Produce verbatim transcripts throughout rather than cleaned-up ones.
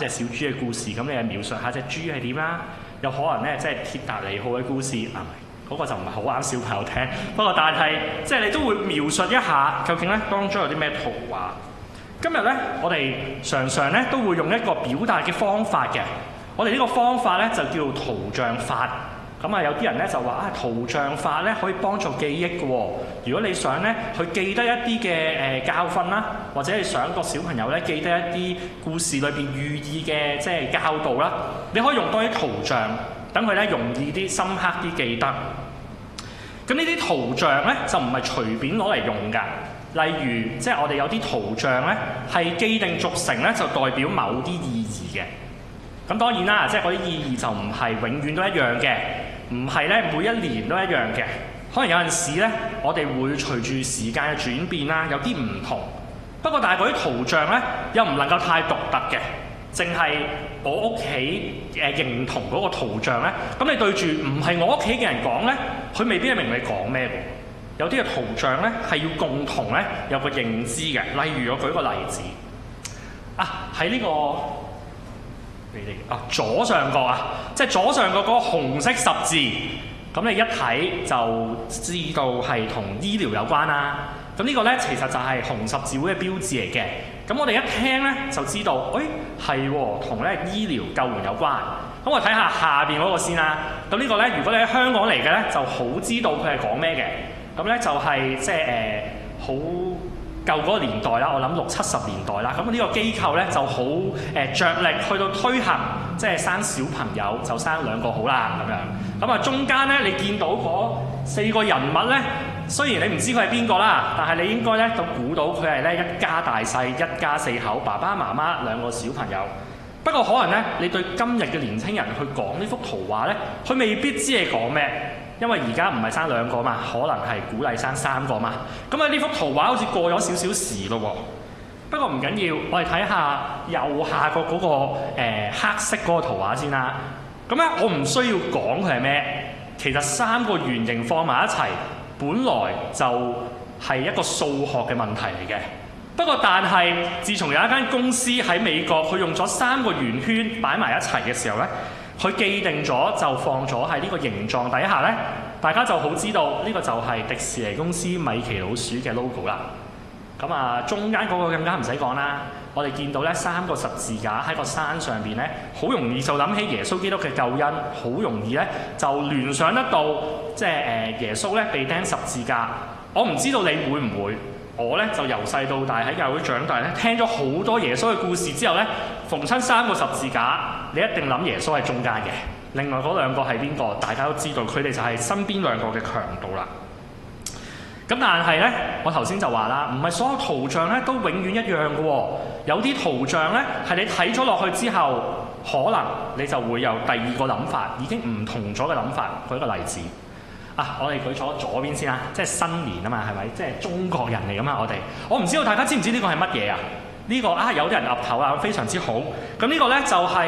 隻小豬嘅故事，咁你係描述下隻豬係點啦？有可能咧，即係鐵達尼號嘅故事啊，嗰、嗰個就唔係好啱小朋友聽。不過但係即係你都會描述一下，究竟咧當中有啲咩圖畫。今日咧，我哋常常咧都會用一個表達嘅方法嘅。我哋呢個方法咧就叫圖像法。咁啊，有啲人咧就話啊，圖像法咧可以幫助記憶嘅喎。如果你想咧去記得一啲嘅誒教訓啦，或者你想個小朋友咧記得一啲故事裏邊寓意嘅即係教導啦，你可以用多啲圖像，等佢咧容易啲、深刻啲記得。咁呢啲圖像咧就唔係隨便攞嚟用㗎。例如，即係我哋有啲圖像咧係既定俗成咧，就代表某啲意義嘅。咁當然啦，即係嗰啲意義就唔係永遠都一樣嘅。唔係咧，每一年都一樣嘅，可能有陣時咧，我哋會隨住時間嘅轉變啦，有啲唔同。不過，但係嗰啲圖像咧，又唔能夠太獨特嘅，淨係我屋企誒認同嗰個圖像咧。咁你對住唔係我屋企嘅人講咧，佢未必係明你講咩嘅。有啲嘅圖像咧係要共同咧有個認知嘅。例如我舉個例子啊，喺呢個。啊，左上角啊，即係左上角嗰個紅色十字，咁你一睇就知道係同醫療有關啦。咁呢個咧其實就係紅十字會嘅標誌嚟嘅。咁我哋一聽咧就知道，誒係喎，同咧醫療救援有關。咁我睇下下邊嗰個先啦。咁呢個咧，如果你喺香港嚟嘅咧，就好知道佢係講咩嘅。咁咧就係即係誒好。舊嗰個年代啦，我諗六七十年代啦，咁呢個機構咧就好誒著力去到推行，即係生小朋友就生兩個好啦咁樣。咁啊中間咧你見到嗰四個人物咧，雖然你唔知佢係邊個啦，但係你應該咧都估到佢係咧一家大細，一家四口，爸爸媽媽兩個小朋友。不過可能咧，你對今日嘅年輕人去講呢幅圖畫咧，佢未必知你講咩。因為而家唔係生兩個嘛，可能係鼓勵生三個嘛。咁啊呢幅圖畫好似過咗少少時咯喎。不過唔緊要，我哋睇下右下角嗰、嗰個、呃、黑色嗰個圖畫先啦。咁咧我唔需要講佢係咩，其實三個圓形放埋一齊，本來就係一個數學嘅問題嚟嘅。不過但係，自從有一間公司喺美國，佢用咗三個圓圈擺埋一齊嘅時候咧。佢既定咗就放咗喺呢個形狀底下咧，大家就好知道呢個就係迪士尼公司米奇老鼠嘅 logo 啦。咁啊，中間嗰個更加唔使講啦。我哋見到咧三個十字架喺個山上邊咧，好容易就諗起耶穌基督嘅救恩，好容易咧就聯想得到即係誒耶穌咧被釘十字架。我唔知道你會唔會？我咧就由細到大喺教會長大咧，聽咗好多耶穌嘅故事之後咧，逢親三個十字架，你一定諗耶穌喺中間嘅。另外嗰兩個係邊個？大家都知道，佢哋就係身邊兩個嘅強盜啦。咁但係咧，我頭先就話啦，唔係所有圖像咧都永遠一樣嘅喎。有啲圖像咧係你睇咗落去之後，可能你就會有第二個諗法，已經唔同咗嘅諗法。舉一個例子。啊！我哋舉咗左邊先啦，即係新年啊嘛，係咪？即係中國人嚟噶嘛，我哋。我唔知道大家知唔知呢個係乜嘢啊？呢、這個啊，有啲人岌頭啊，非常之好。咁呢個咧就係誒誒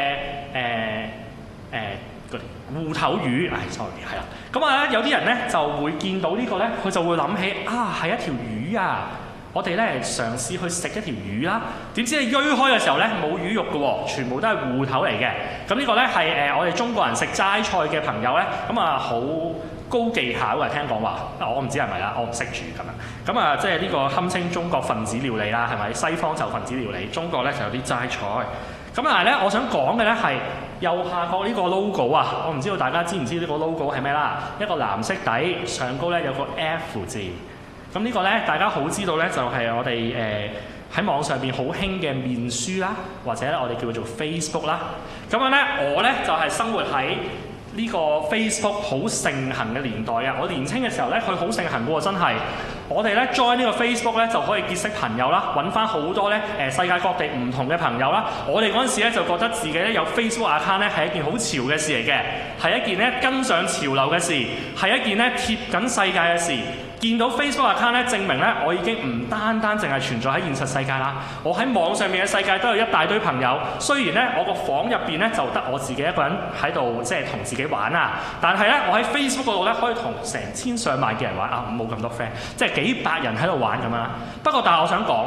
誒嗰啲芋頭魚。唉 sorry 係啦。咁啊，有啲人咧就會見到個呢個咧，佢就會諗起啊，係一條魚啊！我哋咧嘗試去食一條魚啦。點知你鋸開嘅時候咧，冇魚肉嘅喎，全部都係芋頭嚟嘅。咁呢個咧係誒我哋中國人食齋菜嘅朋友咧，咁啊好高技巧嘅，聽講話，我唔知係咪啦，我唔識煮咁樣。咁啊，即係呢個堪稱中國分子料理啦，係咪？西方就分子料理，中國咧就有啲齋菜。咁但係咧，我想講嘅咧係右下角呢個 logo 啊，我唔知道大家知唔知呢個 logo 係咩啦？一個藍色底，上高咧有個 F 字。咁呢個咧，大家好知道咧，就係我哋誒喺網上邊好興嘅面書啦，或者咧我哋叫做 Facebook 啦。咁樣咧，我咧就係生活喺呢個 Facebook 好盛行嘅年代啊！我年青嘅時候咧，佢好盛行嘅喎，真係。我哋咧 join 呢個 Facebook 咧就可以結識朋友啦，揾翻好多咧誒世界各地唔同嘅朋友啦。我哋嗰陣時咧就覺得自己咧有 Facebook account 咧係一件好潮嘅事嚟嘅，係一件咧跟上潮流嘅事，係一件咧貼緊世界嘅事。見到 Facebook account 咧，證明咧我已經唔單單淨係存在喺現實世界啦，我喺網上面嘅世界都有一大堆朋友。雖然咧我個房入邊咧就得我自己一個人喺度，即係同自己玩啊，但係咧我喺 Facebook 嗰度咧可以同成千上萬嘅人玩啊，冇咁多 friend， 即係幾百人喺度玩咁樣。不過但係我想講，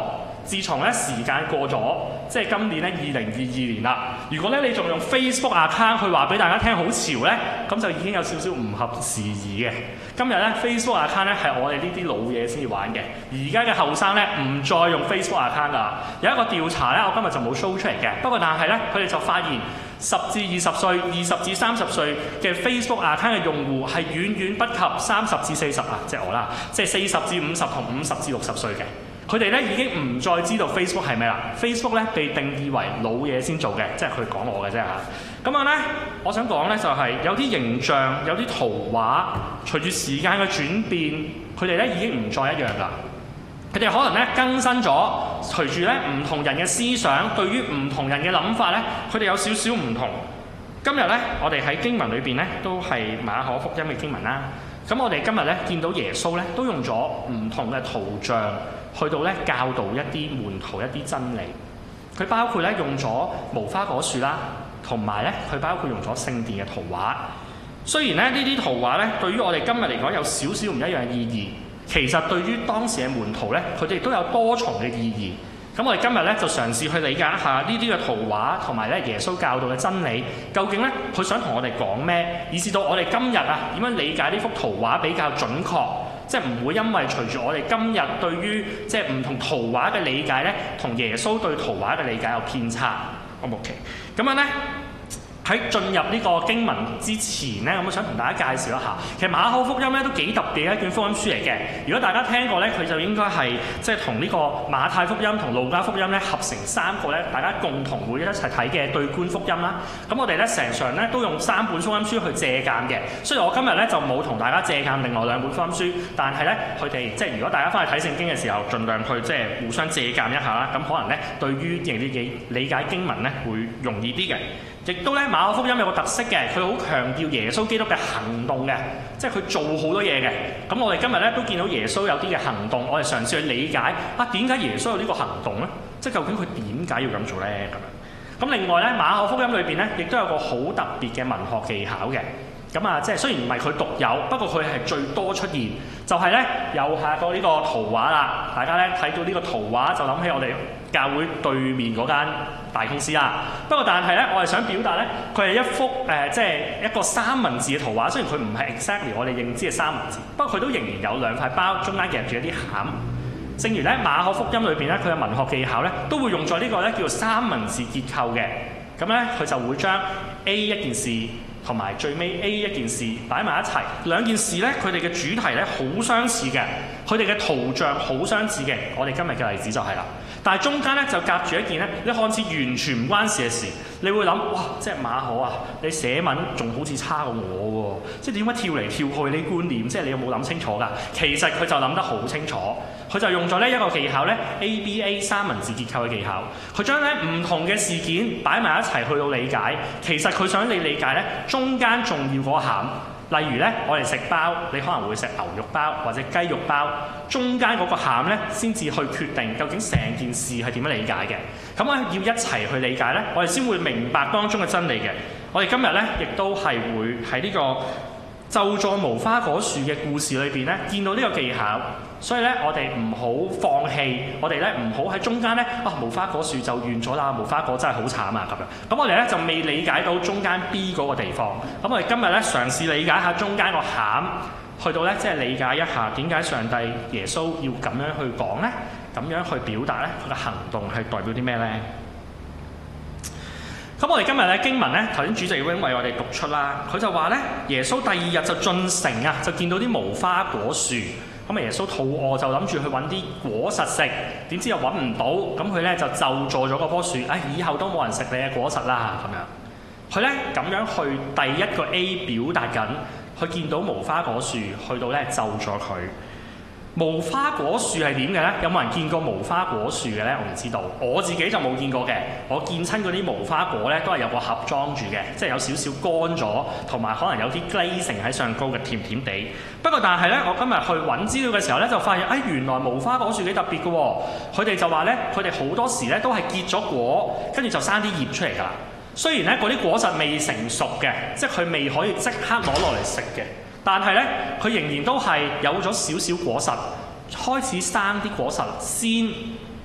自從咧時間過咗，即係今年咧二零二二年啦。如果咧你仲用 Facebook account 去話俾大家聽好潮咧，咁就已經有少少唔合時宜嘅。今日咧 Facebook account 咧係我哋呢啲老嘢先至玩嘅，而家嘅後生咧唔再用 Facebook account 㗎。有一個調查咧，我今日就冇 show 出嚟嘅，不過但係咧佢哋就發現十至二十歲、二十至三十歲嘅 Facebook account 嘅用戶係遠遠不及三十至四十啊，即係我啦，即係四十至五十同五十至六十歲嘅。佢哋咧已經唔再知道 Facebook 係咩啦。Facebook 咧被定義為老嘢先做嘅，即係佢講我嘅啫嚇。咁樣咧，我想講咧就係有啲形象、有啲圖畫，隨住時間嘅轉變，佢哋咧已經唔再一樣啦。佢哋可能咧更新咗，隨住咧唔同人嘅思想，對於唔同人嘅諗法咧，佢哋有少少唔同。今日咧，我哋喺經文裏邊咧都係馬可福音嘅經文啦。咁我哋今日咧見到耶穌咧都用咗唔同嘅圖像去到咧教導一啲門徒一啲真理。佢包括咧用咗無花果樹啦，同埋咧佢包括用咗聖殿嘅圖畫。雖然咧呢啲圖畫咧對於我哋今日嚟講有少少唔一樣嘅意義，其實對於當時嘅門徒咧，佢哋都有多重嘅意義。咁我哋今日咧就嘗試去理解一下呢啲嘅圖畫同埋咧耶穌教導嘅真理，究竟咧佢想同我哋講咩，以至到我哋今日啊點樣理解呢幅圖畫比較準確，即係唔會因為隨住我哋今日對於即係唔同圖畫嘅理解咧，同耶穌對圖畫嘅理解有偏差。O 唔 OK？咁樣咧。喺進入呢個經文之前咧，咁我想同大家介紹一下，其實馬可福音咧都幾特別嘅一卷福音書嚟嘅。如果大家聽過咧，佢就應該係即係同呢個馬太福音同路加福音咧合成三個咧，大家共同會一齊睇嘅對觀福音啦。咁我哋咧成常咧都用三本福音書去借鑑嘅。雖然我今日咧就冇同大家借鑑另外兩本福音書，但係咧佢哋即係如果大家翻去睇聖經嘅時候，盡量去即係互相借鑑一下啦。咁可能咧對於認理理解經文咧會容易啲嘅。亦都咧馬可福音有個特色嘅，佢好強調耶穌基督嘅行動嘅，即係佢做好多嘢嘅。咁我哋今日咧都見到耶穌有啲嘅行動，我哋嘗試去理解啊點解耶穌有呢個行動咧？即係究竟佢點解要咁做咧？咁樣咁另外咧馬可福音裏邊咧亦都有個好特別嘅文學技巧嘅。咁啊，即係雖然唔係佢獨有，不過佢係最多出現，就係咧右下角呢個圖畫啦。大家咧睇到呢個圖畫就諗起我哋教會對面嗰間大公司啦。不過但係咧，我係想表達咧，佢係一幅誒、呃，即係一個三文治嘅圖畫。雖然佢唔係 exactly 我哋認知嘅三文治，不過佢都仍然有兩塊包，中間夾住一啲餡。正如咧馬可福音裏邊咧，佢嘅文學技巧咧，都會用咗呢個咧叫做三文治結構嘅。咁咧佢就會將 A 一件事同埋最尾 A 一件事擺埋一齊，兩件事咧佢哋嘅主題咧好相似嘅，佢哋嘅圖像好相似嘅。我哋今日嘅例子就係啦，但係中間咧就夾住一件咧，你看似完全唔關事嘅事，你會諗哇，即係馬可啊，你寫文仲好似差過我喎，即係點解跳嚟跳去呢觀念，即係你有冇諗清楚㗎？其實佢就諗得好清楚。佢就用咗呢一個技巧咧 A B A 三文治結構嘅技巧，佢將咧唔同嘅事件擺埋一齊去到理解。其實佢想你理解咧中間重要嗰餡。例如咧，我哋食包，你可能會食牛肉包或者雞肉包，中間嗰個餡咧先至去決定究竟成件事係點樣理解嘅。咁我要一齊去理解咧，我哋先會明白當中嘅真理嘅。我哋今日咧亦都係會喺呢個咒詛無花果樹嘅故事裏邊咧，見到呢個技巧。所以咧，我哋唔好放棄，我哋咧唔好喺中間咧啊，無花果樹就完咗啦，無花果真係好慘啊咁樣。咁我哋咧就未理解到中間 B 嗰個地方。咁我哋今日咧嘗試理解下中間個餡，去到咧即係理解一下點解上帝耶穌要咁樣去講咧，咁樣去表達咧佢嘅行動係代表啲咩咧？咁我哋今日咧經文咧，頭先主席已經為我哋讀出啦。佢就話咧，耶穌第二日就進城啊，就見到啲無花果樹。咁啊，耶穌肚餓就諗住去揾啲果實食，點知又揾唔到，咁佢咧就咒詛咗嗰棵樹，唉，以後都冇人食你嘅果實啦咁樣。佢咧咁樣去第一個 A 表達緊，佢見到無花果樹，去到咧咒咗佢。無花果樹係點嘅咧？有冇人見過無花果樹嘅咧？我唔知道，我自己就冇見過嘅。我見親嗰啲無花果咧，都係有個盒裝住嘅，即係有少少乾咗，同埋可能有啲 glazing 喺上高嘅，甜甜地。不過但係咧，我今日去揾資料嘅時候咧，就發現，哎，原來無花果樹幾特別嘅喎。佢哋就話咧，佢哋好多時咧都係結咗果，跟住就生啲葉出嚟㗎啦。雖然咧嗰啲果實未成熟嘅，即係佢未可以即刻攞落嚟食嘅。但係咧，佢仍然都係有咗少少果實，開始生啲果實先，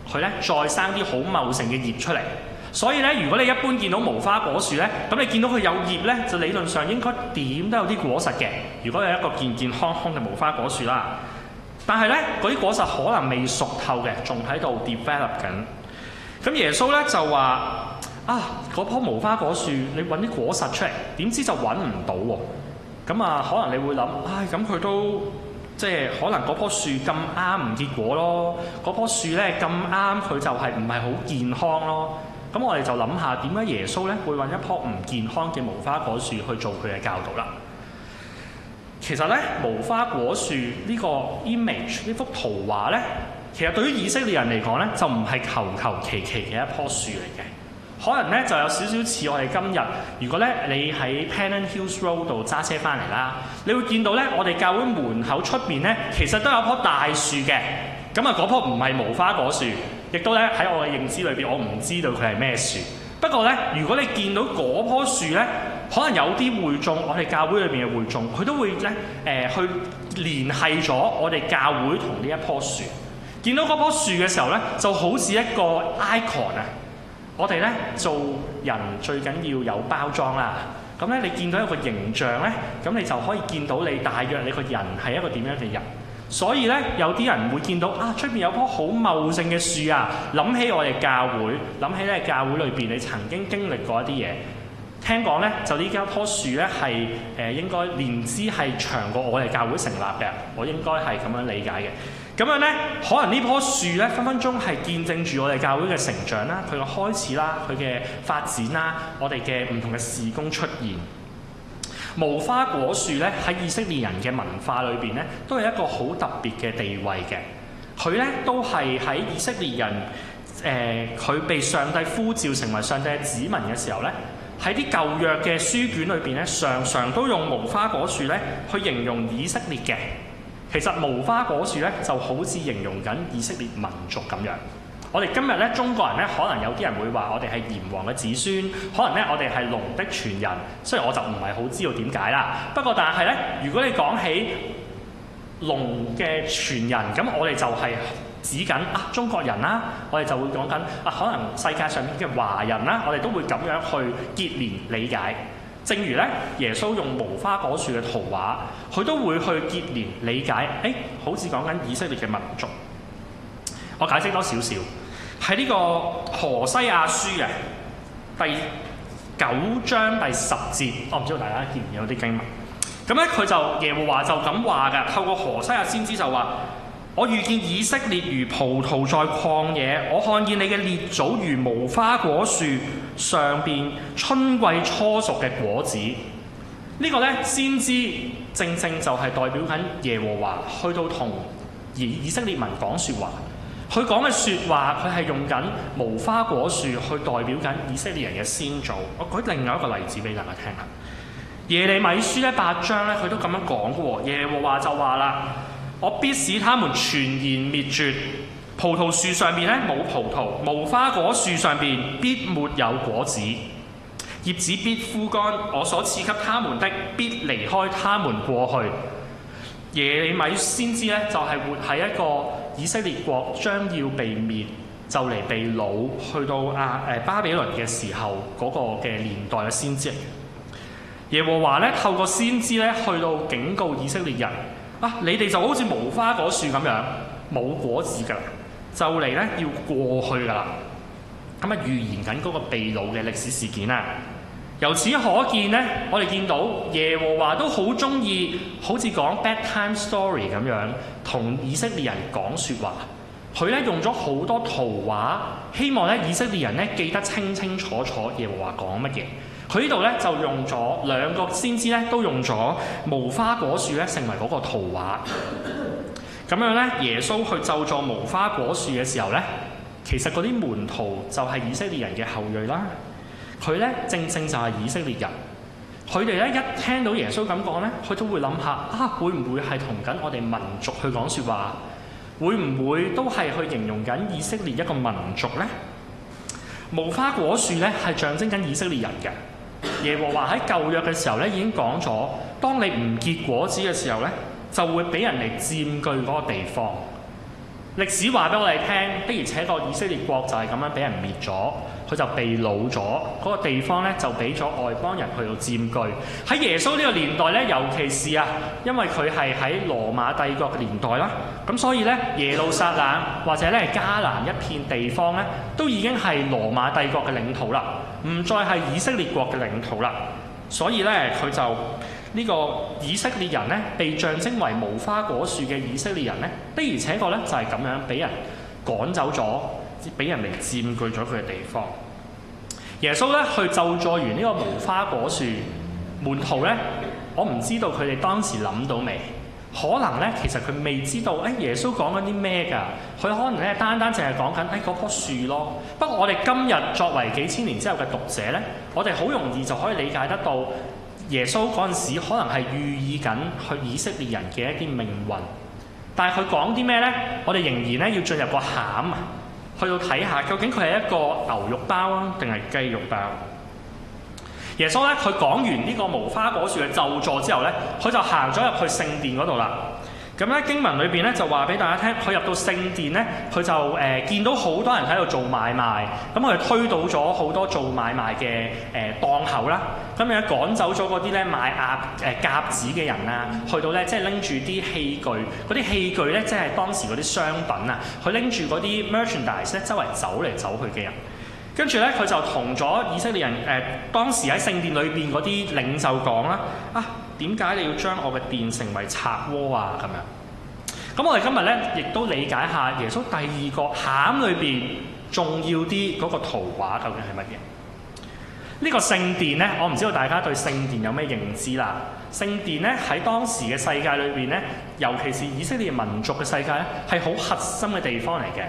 佢咧再生啲好茂盛嘅葉出嚟。所以咧，如果你一般見到無花果樹咧，咁你見到佢有葉咧，就理論上應該點都有啲果實嘅。如果有一個健健康康嘅無花果樹啦，但係咧嗰啲果實可能未熟透嘅，仲喺度 develop 緊。咁耶穌咧就話：啊，嗰棵無花果樹，你揾啲果實出嚟，點知就揾唔到喎。咁啊，可能你會諗，唉，咁佢都即係可能嗰棵樹咁啱唔結果咯，嗰棵樹咧咁啱佢就係唔係好健康咯。咁我哋就諗下點解耶穌咧會揾一棵唔健康嘅無花果樹去做佢嘅教導啦。其實咧，無花果樹呢個 image 呢幅圖畫咧，其實對於以色列人嚟講咧，就唔係求求其其嘅一棵樹嚟嘅。可能咧就有少少似我哋今日，如果咧你喺 Pennant Hills Road 度揸車翻嚟啦，你會見到咧我哋教會門口出邊咧，其實都有棵大樹嘅。咁啊，嗰棵唔係無花果樹，亦都咧喺我嘅認知裏邊，我唔知道佢係咩樹。不過咧，如果你見到嗰棵樹咧，可能有啲會眾，我哋教會裏邊嘅會眾，佢都會咧誒、呃、去聯繫咗我哋教會同呢一棵樹。見到嗰棵樹嘅時候咧，就好似一個 icon 啊！我哋咧做人最緊要有包裝啦。咁咧，你見到一個形象咧，咁你就可以見到你大約你個人係一個點樣嘅人。所以咧，有啲人會見到啊，出邊有棵好茂盛嘅樹啊，諗起我哋教會，諗起咧教會裏邊你曾經經歷過一啲嘢。聽講咧，就呢間棵樹咧係誒應該年資係長過我哋教會成立嘅，我應該係咁樣理解嘅。咁樣咧，可能呢棵樹咧分分鐘係見證住我哋教會嘅成長啦，佢嘅開始啦，佢嘅發展啦，我哋嘅唔同嘅事工出現。無花果樹咧喺以色列人嘅文化裏邊咧，都係一個好特別嘅地位嘅。佢咧都係喺以色列人誒佢、呃、被上帝呼召成為上帝嘅子民嘅時候咧，喺啲舊約嘅書卷裏邊咧，常常都用無花果樹咧去形容以色列嘅。其實無花果樹咧就好似形容緊以色列民族咁樣。我哋今日咧中國人咧，可能有啲人會話我哋係炎黃嘅子孫，可能咧我哋係龍的傳人。雖然我就唔係好知道點解啦，不過但係咧，如果你講起龍嘅傳人，咁我哋就係指緊啊中國人啦，我哋就會講緊啊可能世界上面嘅華人啦，我哋都會咁樣去結連理解。正如咧，耶穌用無花果樹嘅圖畫，佢都會去結連理解。誒，好似講緊以色列嘅民族。我解釋多少少，喺呢個何西亞書嘅第九章第十節，我唔知道大家見唔見有啲經文。咁咧，佢就耶和華就咁話㗎，透過何西亞先知就話：我遇見以色列如葡萄在曠野，我看見你嘅列祖如無花果樹上邊春季初熟嘅果子。這個、呢個咧先知正正就係代表緊耶和華去到同以以色列民講説話。佢講嘅説話，佢係用緊無花果樹去代表緊以色列人嘅先祖。我舉另外一個例子俾大家聽下。耶利米書咧八章咧，佢都咁樣講嘅喎。耶和華就話啦：我必使他們全然滅絕。葡萄樹上邊咧冇葡萄，無花果樹上邊必沒有果子，葉子必枯乾。我所賜給他們的必離開他們過去。耶利米先知咧就係、是、活喺一個以色列國將要被滅，就嚟被擄去到亞誒巴比倫嘅時候嗰、那個嘅年代嘅先知嚟嘅。耶和華咧透過先知咧去到警告以色列人啊，你哋就好似無花果樹咁樣冇果子㗎啦，就嚟咧要過去㗎啦。咁啊預言緊嗰個被擄嘅歷史事件啊。由此可見咧，我哋見到耶和華都好中意，好似講 bedtime story 咁樣，同以色列人講説話。佢咧用咗好多圖畫，希望咧以色列人咧記得清清楚楚耶和華講乜嘢。佢呢度咧就用咗兩個先知咧，都用咗無花果樹咧成為嗰個圖畫。咁樣咧，耶穌去咒詛無花果樹嘅時候咧，其實嗰啲門徒就係以色列人嘅後裔啦。佢咧正正就係以色列人，佢哋咧一聽到耶穌咁講咧，佢都會諗下啊，會唔會係同緊我哋民族去講説話？會唔會都係去形容緊以色列一個民族咧？無花果樹咧係象徵緊以色列人嘅。耶和華喺舊約嘅時候咧已經講咗，當你唔結果子嘅時候咧，就會俾人哋佔據嗰個地方。 歷史話俾我哋聽，的而且確以色列國就係咁樣俾人滅咗，佢就被擄咗，嗰、那個地方咧就俾咗外邦人去到佔據。喺耶穌呢個年代咧，尤其是啊，因為佢係喺羅馬帝國嘅年代啦，咁所以咧耶路撒冷或者咧迦南一片地方咧，都已經係羅馬帝國嘅領土啦，唔再係以色列國嘅領土啦。所以咧佢就呢、這個以色列人咧，被象徵為無花果樹嘅以色列人咧，的而且確咧就係咁樣俾人趕走咗，俾人嚟佔據咗佢嘅地方。耶穌咧去咒詛完呢個無花果樹，門徒咧，我唔知道佢哋當時諗到未？可能咧其實佢未知道，誒、哎、耶穌講緊啲咩㗎？佢可能咧單單淨係講緊誒嗰棵樹咯。不過我哋今日作為幾千年之後嘅讀者咧，我哋好容易就可以理解得到。耶穌嗰陣時可能係寓意緊去以色列人嘅一啲命運，但係佢講啲咩呢？我哋仍然咧要進入個餡啊，去到睇下究竟佢係一個牛肉包啊，定係雞肉包？耶穌咧，佢講完呢個無花果樹嘅咒詛之後咧，佢就行咗入去聖殿嗰度啦。咁咧經文裏邊咧就話俾大家聽，佢入到聖殿咧，佢就誒、呃、見到好多人喺度做買賣，咁佢推倒咗好多做買賣嘅誒檔口啦，咁樣趕走咗嗰啲咧買鴨誒鴿子嘅人啊，去到咧即係拎住啲器具，嗰啲器具咧即係當時嗰啲商品啊，佢拎住嗰啲 merchandise 咧周圍走嚟走去嘅人，跟住咧佢就同咗以色列人誒、呃、當時喺聖殿裏邊嗰啲領袖講啦，啊點解你要將我嘅殿成為賊窩啊？咁樣，咁我哋今日咧亦都理解下耶穌第二個餡裏邊重要啲嗰個圖畫究竟係乜嘢？呢、這個聖殿咧，我唔知道大家對聖殿有咩認知啦。聖殿咧喺當時嘅世界裏邊咧，尤其是以色列民族嘅世界咧，係好核心嘅地方嚟嘅。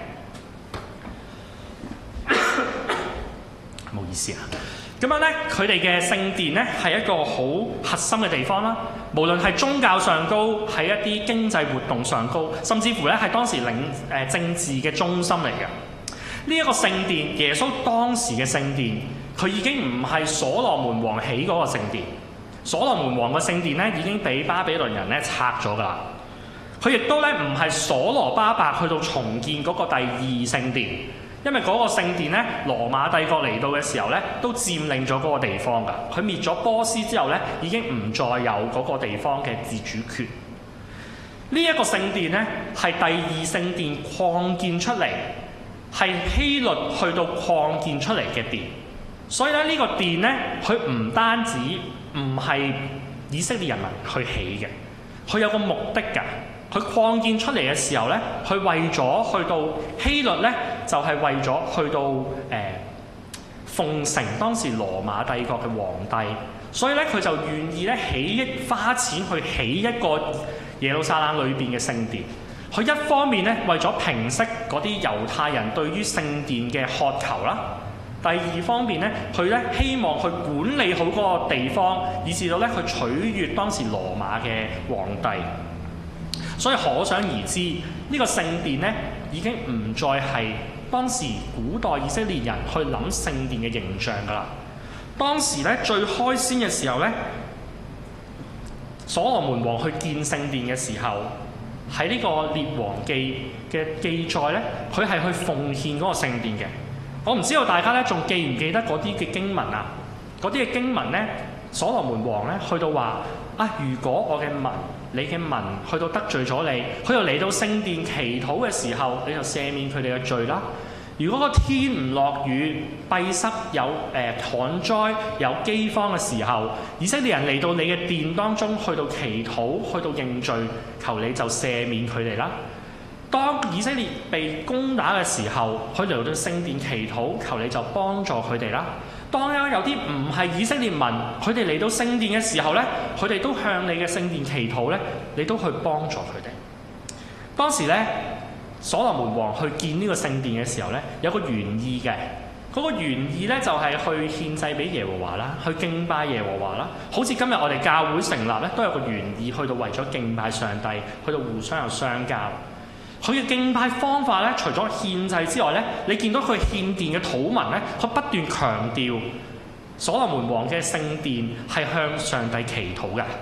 唔好意思啊。咁樣咧，佢哋嘅聖殿咧係一個好核心嘅地方啦。無論係宗教上高，喺一啲經濟活動上高，甚至乎咧係當時領誒、呃、政治嘅中心嚟嘅。呢、這、一個聖殿，耶穌當時嘅聖殿，佢已經唔係所羅門王起嗰個聖殿。所羅門王嘅聖殿咧已經俾巴比倫人咧拆咗㗎啦。佢亦都咧唔係所羅巴伯去到重建嗰個第二聖殿。因為嗰個聖殿咧，羅馬帝國嚟到嘅時候咧，都佔領咗嗰個地方㗎。佢滅咗波斯之後咧，已經唔再有嗰個地方嘅自主權。呢、這、一個聖殿咧，係第二聖殿擴建出嚟，係希律去到擴建出嚟嘅殿。所以咧，呢個殿咧，佢唔單止唔係以色列人民去起嘅，佢有個目的㗎。佢擴建出嚟嘅時候咧，佢為咗去到希律咧，就係、是、為咗去到誒、呃、奉承當時羅馬帝國嘅皇帝，所以咧佢就願意咧起一花錢去起一個耶路撒冷裏邊嘅聖殿。佢一方面咧為咗平息嗰啲猶太人對於聖殿嘅渴求啦，第二方面咧佢咧希望去管理好嗰個地方，以至到咧去取悅當時羅馬嘅皇帝。所以可想而知，呢、這個聖殿咧已經唔再係當時古代以色列人去諗聖殿嘅形象㗎啦。當時咧最開先嘅時候咧，所羅門王去建聖殿嘅時候，喺呢個列王記嘅記載咧，佢係去奉獻嗰個聖殿嘅。我唔知道大家咧仲記唔記得嗰啲嘅經文啊？嗰啲嘅經文咧，所羅門王咧去到話啊，如果我嘅民你嘅民去到得罪咗你，佢又嚟到聖殿祈禱嘅時候，你就赦免佢哋嘅罪啦。如果個天唔落雨、閉塞有誒、呃、旱災、有饑荒嘅時候，以色列人嚟到你嘅殿當中去到祈禱、去到認罪，求你就赦免佢哋啦。當以色列被攻打嘅時候，佢嚟到聖殿祈禱，求你就幫助佢哋啦。當有啲唔係以色列民，佢哋嚟到聖殿嘅時候咧，佢哋都向你嘅聖殿祈禱咧，你都去幫助佢哋。當時咧，所羅門王去建呢個聖殿嘅時候咧，有個原意嘅。嗰、那個原意咧就係、是、去獻祭俾耶和華啦，去敬拜耶和華啦。好似今日我哋教會成立咧，都有個原意去到為咗敬拜上帝，去到互相有相交。佢嘅敬拜方法咧，除咗獻祭之外咧，你見到佢獻殿嘅禱文咧，佢不斷強調所羅門王嘅聖殿係向上帝祈禱嘅。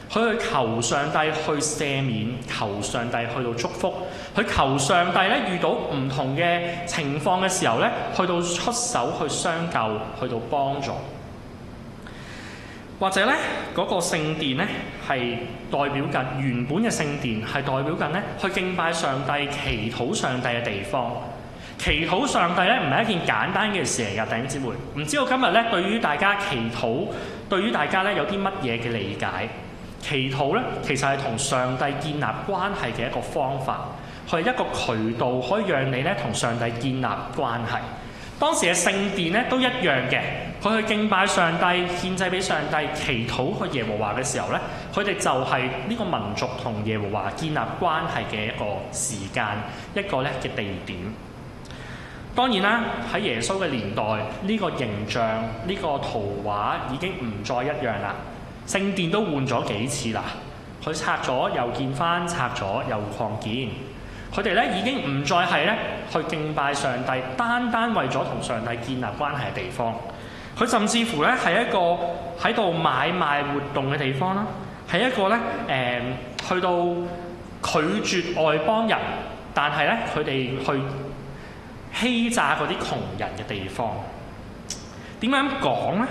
佢去求上帝去赦免，求上帝去到祝福，佢求上帝咧遇到唔同嘅情況嘅時候咧，去到出手去相救，去到幫助。或者咧嗰個聖殿咧係代表緊原本嘅聖殿係代表緊咧去敬拜上帝、祈禱上帝嘅地方。祈禱上帝咧唔係一件簡單嘅事嚟㗎，弟兄姊妹。唔知道今日咧對於大家祈禱，對於大家咧有啲乜嘢嘅理解？祈禱咧其實係同上帝建立關係嘅一個方法，係一個渠道，可以讓你咧同上帝建立關係。當時嘅聖殿咧都一樣嘅，佢去敬拜上帝、獻祭俾上帝、祈禱去耶和華嘅時候咧，佢哋就係呢個民族同耶和華建立關係嘅一個時間，一個咧嘅地點。當然啦，喺耶穌嘅年代，呢個形象、呢個圖畫已經唔再一樣啦。聖殿都換咗幾次啦，佢拆咗又建翻，拆咗又擴建。佢哋咧已經唔再係咧去敬拜上帝，單單為咗同上帝建立關係嘅地方。佢甚至乎咧係一個喺度買賣活動嘅地方啦，係一個咧誒、呃、去到拒絕外邦人，但係咧佢哋去欺詐嗰啲窮人嘅地方。點解咁講咧？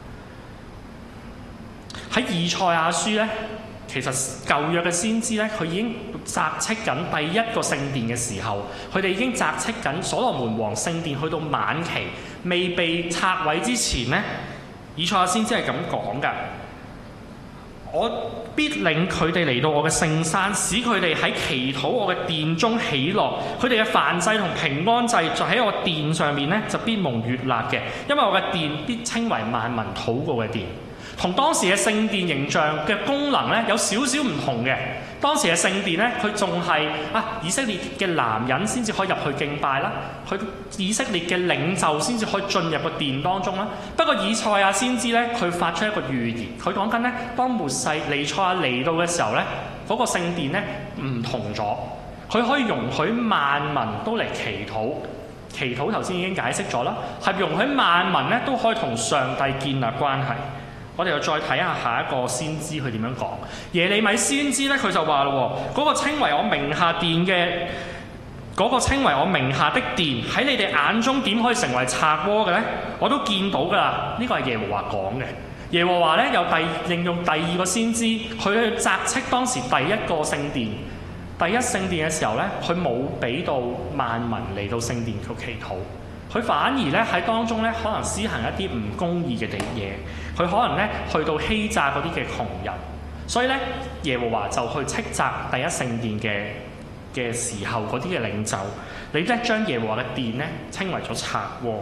喺以賽亞書咧，其實舊約嘅先知咧，佢已經責斥緊第一個聖殿嘅時候，佢哋已經責斥緊所羅門王聖殿去到晚期未被拆毀之前咧，以賽亞先知係咁講㗎：我必領佢哋嚟到我嘅聖山，使佢哋喺祈禱我嘅殿中喜樂。佢哋嘅燔祭同平安祭就喺我殿上面咧，就必蒙悅納嘅，因為我嘅殿必稱為萬民禱告嘅殿。同當時嘅聖殿形象嘅功能咧有少少唔同嘅。當時嘅聖殿咧，佢仲係啊以色列嘅男人先至可以入去敬拜啦，佢以色列嘅領袖先至可以進入個殿當中啦。不過以賽亞先知咧，佢發出一個預言，佢講緊咧，當末世彌賽亞嚟到嘅時候咧，嗰、那個聖殿咧唔同咗，佢可以容許萬民都嚟祈禱。祈禱頭先已經解釋咗啦，係容許萬民咧都可以同上帝建立關係。我哋又再睇下下一個先知佢點樣講。耶利米先知咧，佢就話咯，嗰、那個稱為我名下殿嘅，嗰、那個稱為我名下的殿，喺你哋眼中點可以成為賊窩嘅咧？我都見到㗎啦，呢、這個係耶和華講嘅。耶和華咧又第應用第二個先知，佢去責斥當時第一個聖殿，第一聖殿嘅時候咧，佢冇俾到萬民嚟到聖殿去祈禱。佢反而咧喺當中咧，可能施行一啲唔公義嘅地嘢，佢可能咧去到欺詐嗰啲嘅窮人，所以咧耶和華就去斥責第一聖殿嘅嘅時候嗰啲嘅領袖，你咧將耶和華嘅殿咧稱為咗賊窩。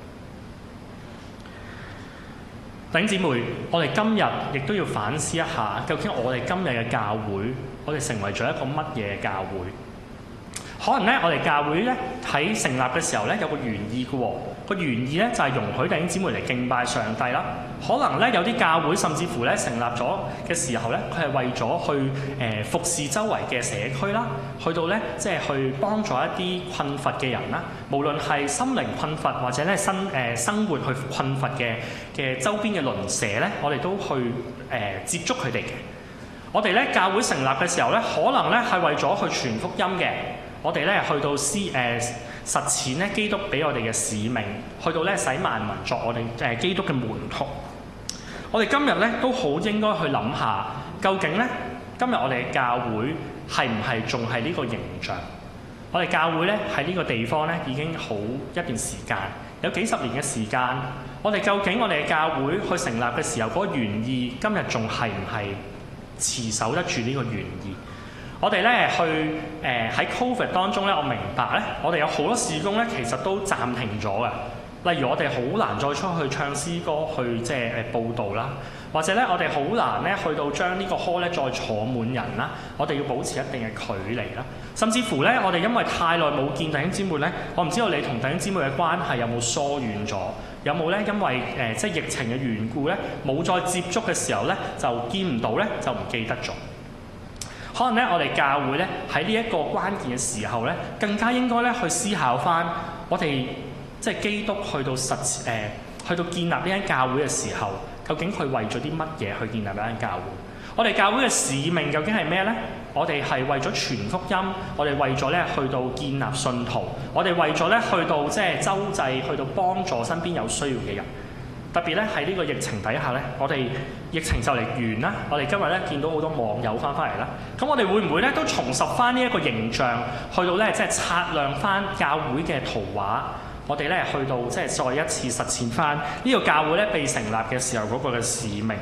弟兄姊妹，我哋今日亦都要反思一下，究竟我哋今日嘅教會，我哋成為咗一個乜嘢嘅教會？可能咧，我哋教會咧喺成立嘅時候咧有個原意嘅喎、哦，個原意咧就係、是、容許弟兄姊妹嚟敬拜上帝啦。可能咧有啲教會甚至乎咧成立咗嘅時候咧，佢係為咗去誒、呃、服侍周圍嘅社區啦，去到咧即係去幫助一啲困乏嘅人啦。無論係心靈困乏或者咧生誒、呃、生活去困乏嘅嘅周邊嘅鄰舍咧，我哋都去誒、呃、接觸佢哋嘅。我哋咧教會成立嘅時候咧，可能咧係為咗去傳福音嘅。我哋咧去到施誒、呃、實踐咧基督俾我哋嘅使命，去到咧使萬民作我哋誒、呃、基督嘅門徒。我哋今日咧都好應該去諗下，究竟咧今日我哋嘅教會係唔係仲係呢個形象？我哋教會咧喺呢個地方咧已經好一段時間，有幾十年嘅時間。我哋究竟我哋嘅教會去成立嘅時候嗰個原意，今日仲係唔係持守得住呢個原意？我哋咧去誒喺 Covid 當中咧，我明白咧，我哋有好多事工咧，其實都暫停咗嘅。例如我哋好難再出去唱詩歌，去即係誒佈道啦，或者咧我哋好難咧去到將呢個 hall 咧再坐滿人啦。我哋要保持一定嘅距離啦。甚至乎咧，我哋因為太耐冇見弟兄姊妹咧，我唔知道你同弟兄姊妹嘅關係有冇疏遠咗，有冇咧因為誒、呃、即係疫情嘅緣故咧，冇再接觸嘅時候咧，就見唔到咧，就唔記得咗。可能咧，我哋教會咧喺呢一個關鍵嘅時候咧，更加應該咧去思考翻，我哋即係基督去到實誒、呃，去到建立呢間教會嘅時候，究竟佢為咗啲乜嘢去建立呢間教會？ 我哋教會嘅使命究竟係咩呢？我哋係為咗傳福音，我哋為咗咧去到建立信徒，我哋為咗咧去到即係周濟，去到幫助身邊有需要嘅人。特別咧喺呢個疫情底下咧，我哋疫情就嚟完啦。我哋今日咧見到好多網友翻返嚟啦，咁我哋會唔會咧都重拾翻呢一個形象，去到咧即係擦亮翻教會嘅圖畫？我哋咧去到即係再一次實踐翻呢個教會咧被成立嘅時候嗰個嘅使命。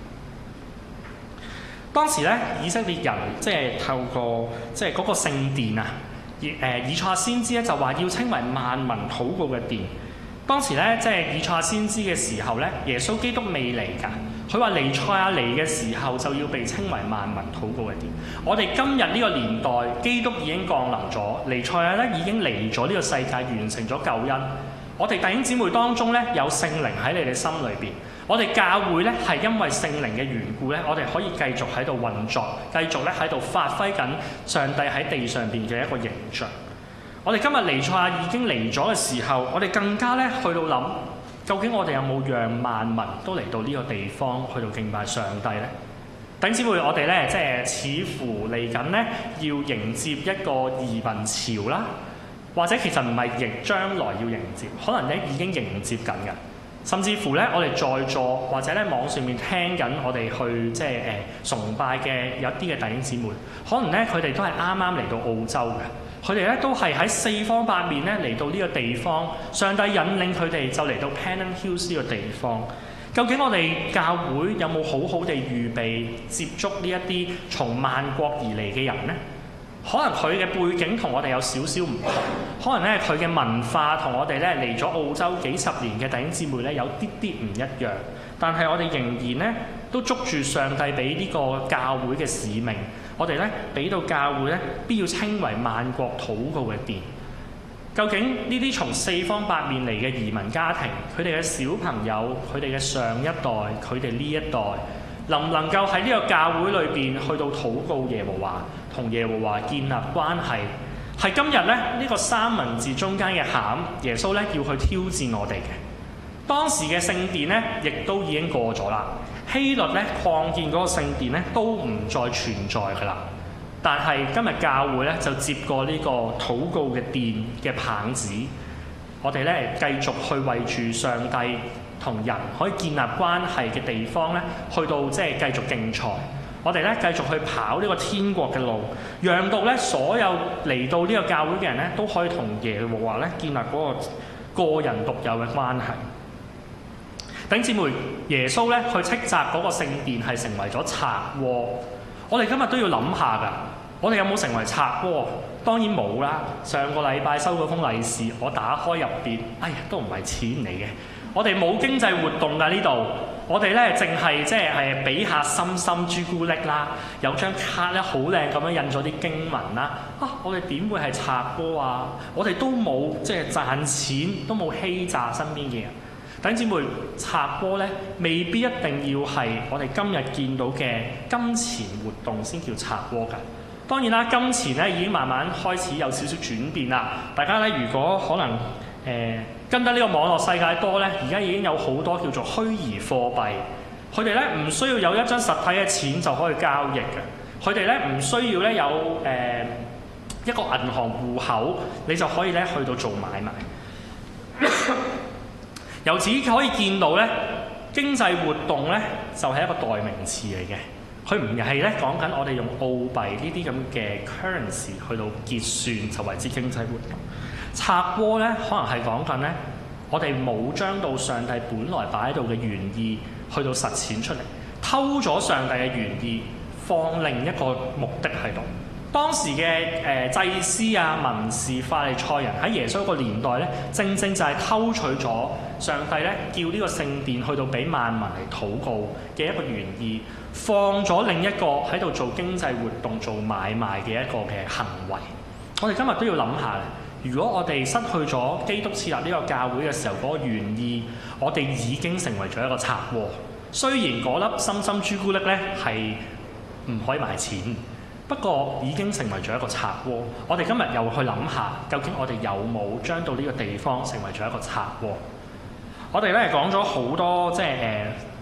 當時咧以色列人即係透過即係嗰個聖殿啊，以誒以賽亞先知咧就話要稱為萬民禱告嘅殿。當時咧，即係以賽亞先知嘅時候咧，耶穌基督未嚟㗎。佢話彌賽亞嚟嘅時候就要被稱為萬民禱告嘅殿。我哋今日呢個年代，基督已經降臨咗，彌賽亞咧已經嚟咗呢個世界，完成咗救恩。我哋弟兄姊妹當中咧有聖靈喺你哋心裏邊。我哋教會咧係因為聖靈嘅緣故咧，我哋可以繼續喺度運作，繼續咧喺度發揮緊上帝喺地上邊嘅一個形象。我哋今日彌賽亞已經嚟咗嘅時候，我哋更加咧去到諗，究竟我哋有冇讓萬民都嚟到呢個地方去到敬拜上帝呢？弟兄姊妹，我哋咧即係似乎嚟緊咧要迎接一個移民潮啦，或者其實唔係亦將來要迎接，可能咧已經迎接緊嘅。甚至乎咧，我哋在座或者咧網上面聽緊我哋去即係誒崇拜嘅有一啲嘅弟兄姊妹，可能咧佢哋都係啱啱嚟到澳洲嘅。佢哋咧都係喺四方八面咧嚟到呢個地方，上帝引領佢哋就嚟到 Pennant Hills 呢個地方。究竟我哋教會有冇好好地預備接觸呢一啲從萬國而嚟嘅人呢？可能佢嘅背景同我哋有少少唔同，可能咧佢嘅文化同我哋咧嚟咗澳洲幾十年嘅弟兄姊妹咧有啲啲唔一樣，但係我哋仍然咧都捉住上帝俾呢個教會嘅使命。我哋咧俾到教會咧，必要稱為萬國禱告嘅殿。究竟呢啲從四方八面嚟嘅移民家庭，佢哋嘅小朋友，佢哋嘅上一代，佢哋呢一代，能唔能夠喺呢個教會裏邊去到禱告耶和華，同耶和華建立關係？係今日咧呢、這個三文治中間嘅餡，耶穌咧要去挑戰我哋嘅。當時嘅聖殿咧，亦都已經過咗啦。希律咧擴建嗰個聖殿咧都唔再存在㗎啦，但係今日教會咧就接過呢個禱告嘅殿嘅棒子，我哋咧繼續去為住上帝同人可以建立關係嘅地方咧，去到即係繼續競賽。我哋咧繼續去跑呢個天國嘅路，讓到咧所有嚟到呢個教會嘅人咧都可以同耶和華咧建立嗰個個人獨有嘅關係。弟兄姊妹，耶穌咧去斥責嗰個聖殿係成為咗賊窩，我哋今日都要諗下㗎。我哋有冇成為賊窩？當然冇啦。上個禮拜收嗰封利是，我打開入邊，哎呀，都唔係錢嚟嘅。我哋冇經濟活動㗎呢度，我哋咧淨係即係係俾下心心朱古力啦，有張卡咧好靚咁樣印咗啲經文啦。啊，我哋點會係賊窩啊？我哋都冇即係賺錢，都冇欺詐身邊嘅人。弟兄姊妹，賊窩咧未必一定要係我哋今日見到嘅金錢活動先叫賊窩㗎。當然啦，金錢咧已經慢慢開始有少少轉變啦。大家咧如果可能誒、呃、跟得呢個網絡世界多咧，而家已經有好多叫做虛擬貨幣，佢哋咧唔需要有一張實體嘅錢就可以交易嘅。佢哋咧唔需要咧有誒、呃、一個銀行戶口，你就可以咧去到做買賣。由此可以見到咧，經濟活動咧就係一個代名詞嚟嘅。佢唔係咧講緊我哋用澳幣呢啲咁嘅 currency 去到結算就為之經濟活動。賊窩咧可能係講緊咧，我哋冇將到上帝本來擺喺度嘅原意去到實踐出嚟，偷咗上帝嘅原意，放另一個目的喺度。當時嘅誒、呃、祭司啊、文士、法利賽人喺耶穌個年代咧，正正就係偷取咗上帝咧叫呢個聖殿去到俾萬民嚟禱告嘅一個原意，放咗另一個喺度做經濟活動、做買賣嘅一個嘅行為。我哋今日都要諗下，如果我哋失去咗基督設立呢個教會嘅時候嗰個原意，我哋已經成為咗一個賊窩。雖然嗰粒心心朱古力咧係唔可以賣錢，不過已經成為咗一個賊窩。我哋今日又去諗下，究竟我哋有冇將到呢個地方成為咗一個賊窩？我哋咧講咗好多即係誒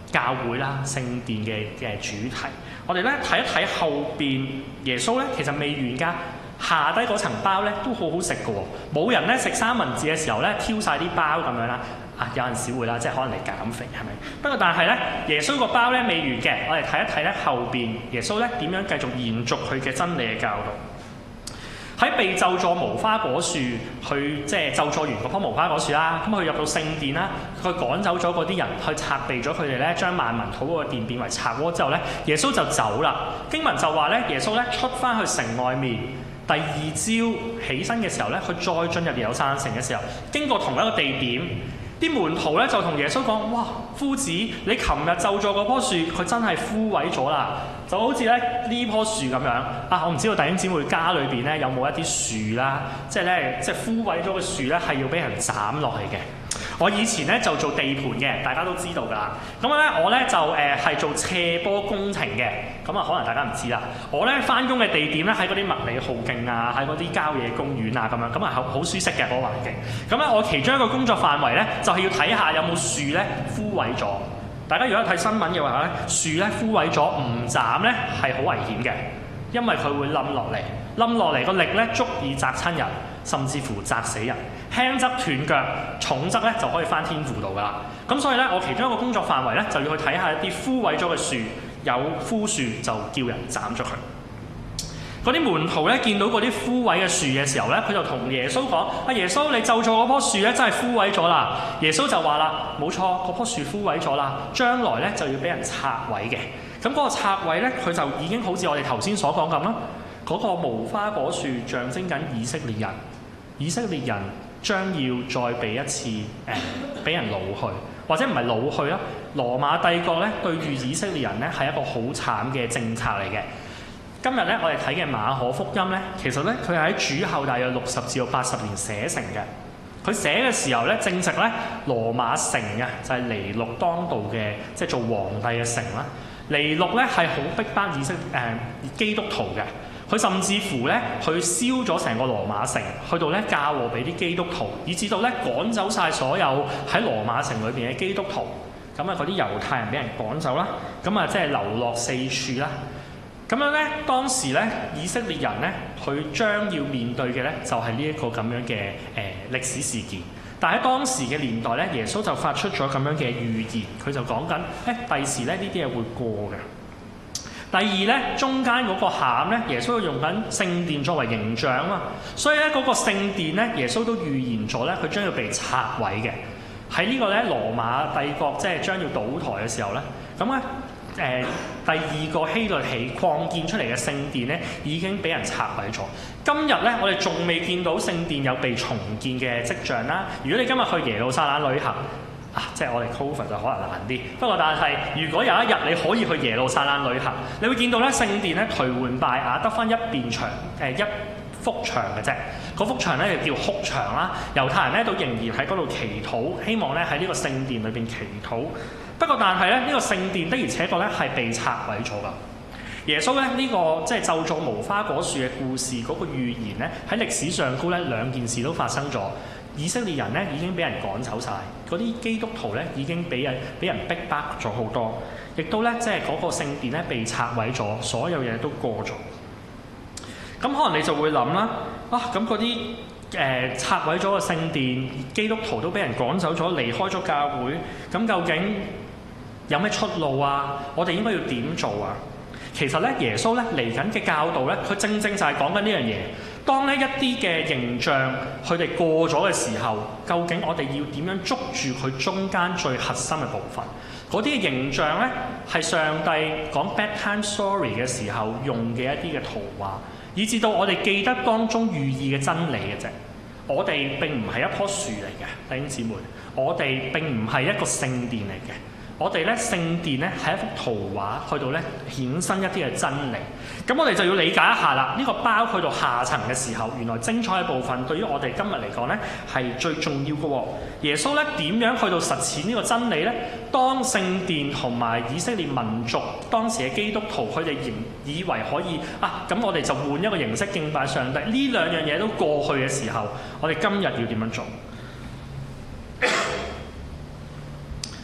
教會啦、聖殿嘅嘅主題。我哋咧睇一睇後邊耶穌咧，其實未完㗎。下低嗰層包咧都好好食嘅喎，冇人咧食三文治嘅時候咧挑晒啲包咁樣啦。啊，有陣時會啦，即係可能嚟減肥係咪？不過但係咧，耶穌個包咧未完嘅，我哋睇一睇咧後邊耶穌咧點樣繼續延續佢嘅真理嘅教導。喺被咒詛無花果樹，佢即係咒詛完嗰棵無花果樹啦，咁佢入到聖殿啦，佢趕走咗嗰啲人，去拆備咗佢哋咧，將萬民禱告嘅殿變為賊窩之後咧，耶穌就走啦。經文就話咧，耶穌咧出翻去城外面。第二朝起身嘅時候咧，佢再進入耶路撒冷城嘅時候，經過同一個地點，啲門徒咧就同耶穌講：哇，夫子，你琴日咒詛嗰棵樹，佢真係枯萎咗啦，就好似咧呢棵樹咁樣。啊，我唔知道弟兄姊妹家裏邊咧有冇一啲樹啦，即係咧即係枯萎咗嘅樹咧，係要俾人斬落嚟嘅。我以前咧就做地盤嘅，大家都知道㗎啦。咁咧我咧就誒係、呃、做斜坡工程嘅，咁啊可能大家唔知啦。我咧翻工嘅地點咧喺嗰啲麥理浩徑啊，喺嗰啲郊野公園啊咁樣，咁啊好好舒適嘅嗰個環境。咁咧我其中一個工作範圍咧就係、是、要睇下有冇樹咧枯萎咗。大家如果睇新聞嘅話咧，樹咧枯萎咗唔斬咧係好危險嘅，因為佢會冧落嚟，冧落嚟個力咧足以砸親人，甚至乎砸死人。輕則斷腳，重則咧就可以翻天父度噶啦。咁所以咧，我其中一個工作範圍咧，就要去睇下一啲枯萎咗嘅樹，有枯樹就叫人斬咗佢。嗰啲門徒咧見到嗰啲枯萎嘅樹嘅時候咧，佢就同耶穌講：啊，耶穌，你咒詛嗰棵樹咧真係枯萎咗啦！耶穌就話啦：冇錯，嗰棵樹枯萎咗啦，將來咧就要俾人拆毀嘅。咁嗰個拆毀咧，佢就已經好似我哋頭先所講咁啦。嗰、那個無花果樹象徵緊以色列人，以色列人。將要再被一次誒俾、呃、人擄去，或者唔係擄去啦。羅馬帝國咧對住以色列人咧係一個好慘嘅政策嚟嘅。今日咧我哋睇嘅馬可福音咧，其實咧佢係喺主後大約六十至到八十年寫成嘅。佢寫嘅時候咧，正值咧羅馬城啊，就係尼祿當道嘅，即係做皇帝嘅城啦。尼祿咧係好逼迫以色誒、呃、基督徒嘅。佢甚至乎咧，佢燒咗成個羅馬城，去到咧嫁禍俾啲基督徒，以至到咧趕走晒所有喺羅馬城裏邊嘅基督徒。咁啊，嗰啲猶太人俾人趕走啦，咁啊即係流落四處啦。咁樣咧，當時咧以色列人咧，佢將要面對嘅咧就係呢一個咁樣嘅誒、呃、歷史事件。但喺當時嘅年代咧，耶穌就發出咗咁樣嘅預言，佢就講緊誒第時咧呢啲嘢會過嘅。第二咧，中間嗰個餡咧，耶穌用緊聖殿作為形象啊，所以咧嗰個聖殿咧，耶穌都預言咗咧，佢將要被拆毀嘅。喺呢個咧羅馬帝國即係將要倒台嘅時候咧，咁咧誒第二個希律起擴建出嚟嘅聖殿咧，已經俾人拆毀咗。今日咧，我哋仲未見到聖殿有被重建嘅跡象啦。如果你今日去耶路撒冷旅行，啊，即係我哋 Covid 就可能難啲。不過但係，如果有一日你可以去耶路撒冷旅行，你會見到咧聖殿咧頹垣敗瓦，得翻一邊牆誒、呃、一幅牆嘅啫。嗰幅牆咧就叫哭牆啦。猶太人咧都仍然喺嗰度祈禱，希望咧喺呢個聖殿裏邊祈禱。不過但係咧呢、呢個聖殿的而且確咧係被拆毀咗㗎。耶穌咧呢、呢個即係咒詛無花果樹嘅故事嗰、嗰個預言咧喺歷史上高咧兩件事都發生咗。以色列人咧已經俾人趕走晒，嗰啲基督徒咧已經俾人俾人逼迫咗好多，亦都咧即係嗰個聖殿咧被拆毀咗，所有嘢都過咗。咁可能你就會諗啦，啊咁嗰啲誒拆毀咗個聖殿，基督徒都俾人趕走咗，離開咗教會，咁究竟有咩出路啊？我哋應該要點做啊？其實咧，耶穌咧嚟緊嘅教導咧，佢正正就係講緊呢樣嘢。當呢一啲嘅形象佢哋過咗嘅時候，究竟我哋要點樣捉住佢中間最核心嘅部分？嗰啲嘅形象咧，係上帝講 bedtime story 嘅時候用嘅一啲嘅圖畫，以至到我哋記得當中寓意嘅真理嘅啫。我哋並唔係一棵樹嚟嘅，弟兄姊妹，我哋並唔係一個聖殿嚟嘅。我哋咧聖殿咧係一幅圖畫，去到咧衍生一啲嘅真理。咁我哋就要理解一下啦。呢、這個包去到下層嘅時候，原來精彩嘅部分對於我哋今日嚟講咧係最重要嘅、哦。耶穌咧點樣去到實踐呢個真理咧？當聖殿同埋以色列民族當時嘅基督徒，佢哋仍以為可以啊，咁我哋就換一個形式敬拜上帝。呢兩樣嘢都過去嘅時候，我哋今日要點樣做？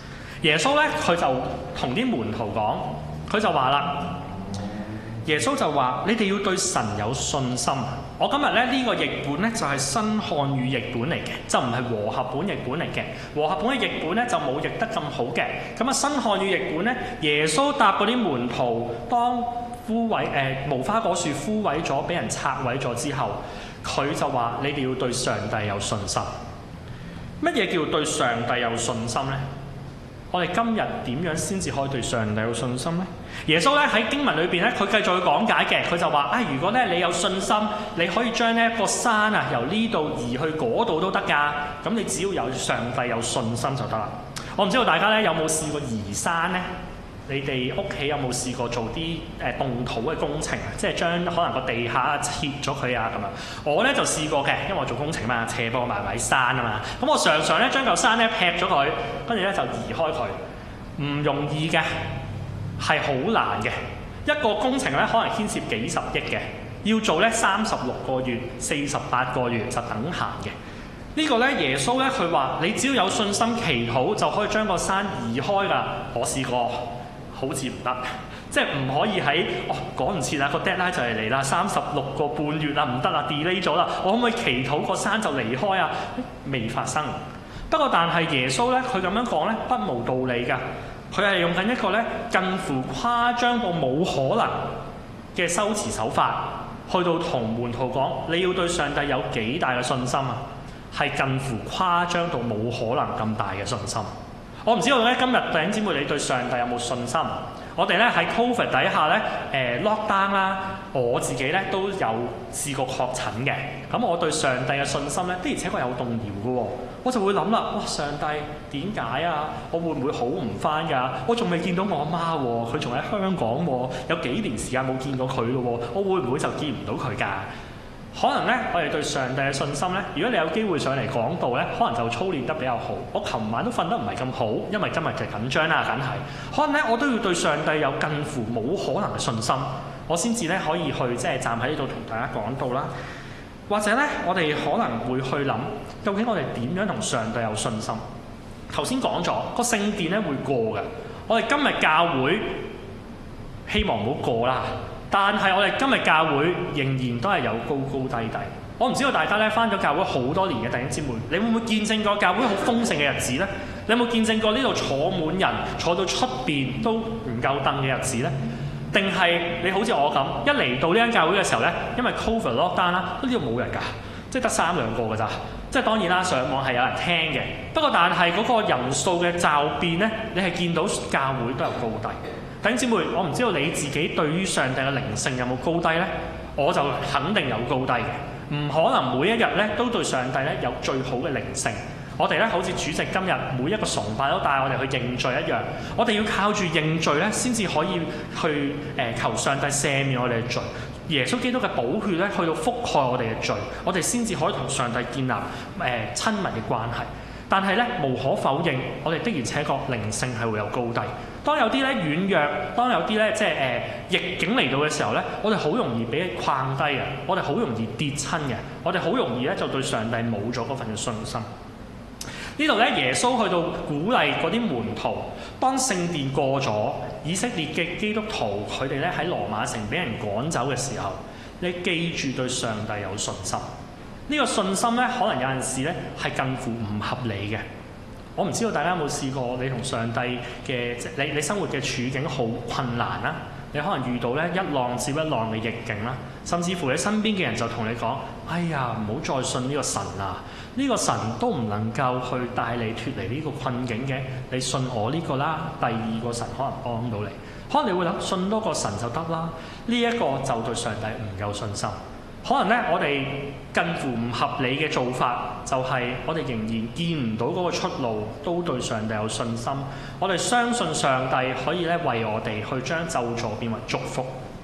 耶穌咧佢就同啲門徒講，佢就話啦，耶穌就話：你哋要對神有信心。我今日咧呢、這個譯本咧就係、是、新漢語譯本嚟嘅，就唔係和合本譯本嚟嘅。和合本嘅譯本咧就冇譯得咁好嘅。咁啊新漢語譯本咧，耶穌答嗰啲門徒，當枯萎誒、呃、無花果樹枯萎咗，俾人拆毀咗之後，佢就話：你哋要對上帝有信心。乜嘢叫對上帝有信心呢？我哋今日點樣先至可以對上帝有信心呢？耶穌咧喺經文裏邊咧，佢繼續去講解嘅，佢就話：啊、哎，如果咧你有信心，你可以將呢一個山啊由呢度移去嗰度都得㗎。咁你只要有上帝有信心就得啦。我唔知道大家咧有冇試過移山呢？你哋屋企有冇試過做啲誒、呃、動土嘅工程啊？即係將可能個地下切咗佢啊咁樣。我咧就試過嘅，因為我做工程嘛，斜坡埋埋山啊嘛。咁我常常咧將嚿山咧劈咗佢，跟住咧就移開佢，唔容易嘅，係好難嘅。一個工程咧可能牽涉幾十億嘅，要做咧三十六個月、四十八個月就等閒嘅。呢個咧耶穌咧佢話：你只要有信心祈禱就可以將個山移開㗎。我試過。好似唔得，即係唔可以喺哦趕唔切啦，個 deadline 就嚟嚟啦，三十六個半月啦，唔得啦 delay 咗啦，我可唔可以祈禱個山就離開啊？未發生。不過但係耶穌咧，佢咁樣講咧，不無道理㗎。佢係用緊一個咧近乎誇張到冇可能嘅修辭手法，去到同門徒講：你要對上帝有幾大嘅信心啊？係近乎誇張到冇可能咁大嘅信心。我唔知道咧，今日弟兄姊妹你對上帝有冇信心？我哋咧喺 Covid 底下咧，誒、呃、lockdown 啦，我自己咧都有試過確診嘅。咁我對上帝嘅信心咧，的而且確有動搖嘅喎。我就會諗啦，哇！上帝點解啊？我會唔會好唔翻㗎？我仲未見到我阿媽喎，佢仲喺香港喎，有幾年時間冇見過佢咯喎，我會唔會就見唔到佢㗎？可能咧，我哋對上帝嘅信心咧，如果你有機會上嚟講道咧，可能就操練得比較好。我琴晚都瞓得唔係咁好，因為今日就緊張啦，梗係。可能咧，我都要對上帝有近乎冇可能嘅信心，我先至咧可以去即係站喺呢度同大家講道啦。或者咧，我哋可能會去諗，究竟我哋點樣同上帝有信心？頭先講咗個聖殿咧會過嘅，我哋今日教會希望唔好過啦。但係我哋今日教會仍然都係有高高低低。我唔知道大家咧返咗教會好多年嘅弟兄姊妹，你會唔會見證過教會好豐盛嘅日子呢？你有冇見證過呢度坐滿人，坐到出邊都唔夠凳嘅日子呢？定係你好似我咁，一嚟到呢間教會嘅時候呢，因為 Covid lockdown啦，呢度冇人㗎，即係得三兩個㗎咋。即係當然啦，上網係有人聽嘅，不過但係嗰個人數嘅驟變呢，你係見到教會都有高低。弟兄姊妹，我唔知道你自己對於上帝嘅靈性有冇高低呢？我就肯定有高低嘅，唔可能每一日咧都對上帝咧有最好嘅靈性。我哋咧好似主席今日每一個崇拜都帶我哋去認罪一樣，我哋要靠住認罪咧，先至可以去誒、呃、求上帝赦免我哋嘅罪。耶穌基督嘅寶血咧，去到覆蓋我哋嘅罪，我哋先至可以同上帝建立誒、呃、親密嘅關係。但係咧，無可否認，我哋的而且確靈性係會有高低。當有啲咧軟弱，當有啲咧即係誒、呃、逆境嚟到嘅時候咧，我哋好容易俾框低嘅，我哋好容易跌親嘅，我哋好容易咧就對上帝冇咗嗰份嘅信心。呢度咧，耶穌去到鼓勵嗰啲門徒，當聖殿過咗，以色列嘅基督徒佢哋咧喺羅馬城俾人趕走嘅時候，你記住對上帝有信心。呢個信心咧，可能有陣時咧係近乎唔合理嘅。我唔知道大家有冇試過，你同上帝嘅即你你生活嘅處境好困難啦，你可能遇到咧一浪接一浪嘅逆境啦，甚至乎你身邊嘅人就同你講：哎呀，唔好再信呢個神啦，呢個神都唔能夠去帶你脱離呢個困境嘅，你信我呢個啦，第二個神可能幫到你。可能你會諗信多個神就得啦，呢一個就對上帝唔夠信心。可能咧，我哋近乎唔合理嘅做法，就係我哋仍然見唔到嗰個出路，都對上帝有信心。我哋相信上帝可以咧為我哋去將咒詛變為祝福。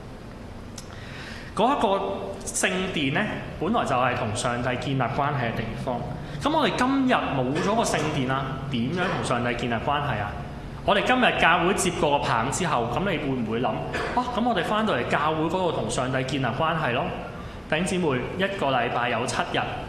嗰一個聖殿咧，本來就係同上帝建立關係嘅地方。咁我哋今日冇咗個聖殿啦，點樣同上帝建立關係啊？我哋今日教會接過個棒之後，咁你會唔會諗啊？咁我哋翻到嚟教會嗰度同上帝建立關係咯？弟兄姊妹，一個禮拜有七日，